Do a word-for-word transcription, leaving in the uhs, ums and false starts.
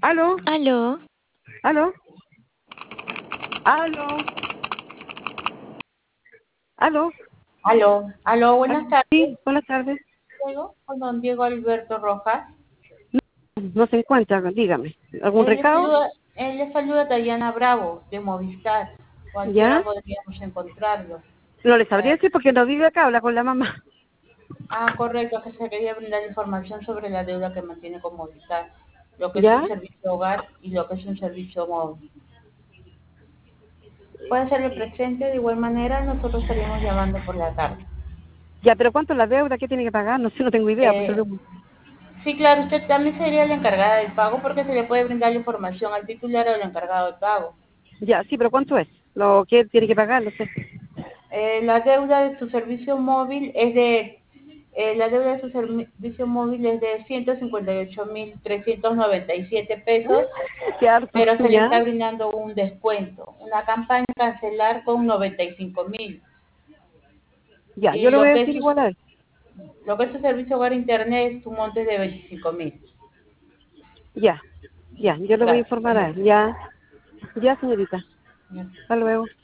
¿Aló? Aló, ¿Aló? ¿Aló? ¿Aló? Aló, aló, ¿Aló? buenas tardes. Sí, buenas tardes. Diego, con don Diego Alberto Rojas. No se encuentra, dígame. ¿Algún Él le recado? saluda, él le saluda Dayana Bravo, de Movistar. ¿Ya? Cualquiera podríamos encontrarlo. No le sabría Eh, decir porque no vive acá, habla con la mamá. ah, correcto, que se quería brindar información sobre la deuda que mantiene con Movistar, lo que es un ¿Ya? servicio hogar y lo que es un servicio móvil. Puede hacerle presente, de igual manera nosotros estaríamos llamando por la tarde. Ya, pero ¿cuánto es la deuda? ¿Qué tiene que pagar? No sé, no tengo idea. Pues, Eh, yo- sí, claro, usted también sería la encargada del pago porque se le puede brindar la información al titular o al encargado del pago. ya, sí, pero ¿cuánto es? Lo que tiene que pagar, no sé. Eh, la deuda de su servicio móvil es de eh, la deuda de su servicio móvil es de ciento cincuenta y ocho mil trescientos noventa y siete pesos, Qué harto, pero se le ¿ya? está brindando un descuento, una campaña cancelar con noventa y cinco mil. Ya, yo Y le voy lo a que es decir su, igual a él. lo que es su servicio hogar internet, su monte es de veinticinco mil. Ya, ya, yo le voy a Gracias. informar a él. Ya, ya, señorita. Ya. Hasta luego.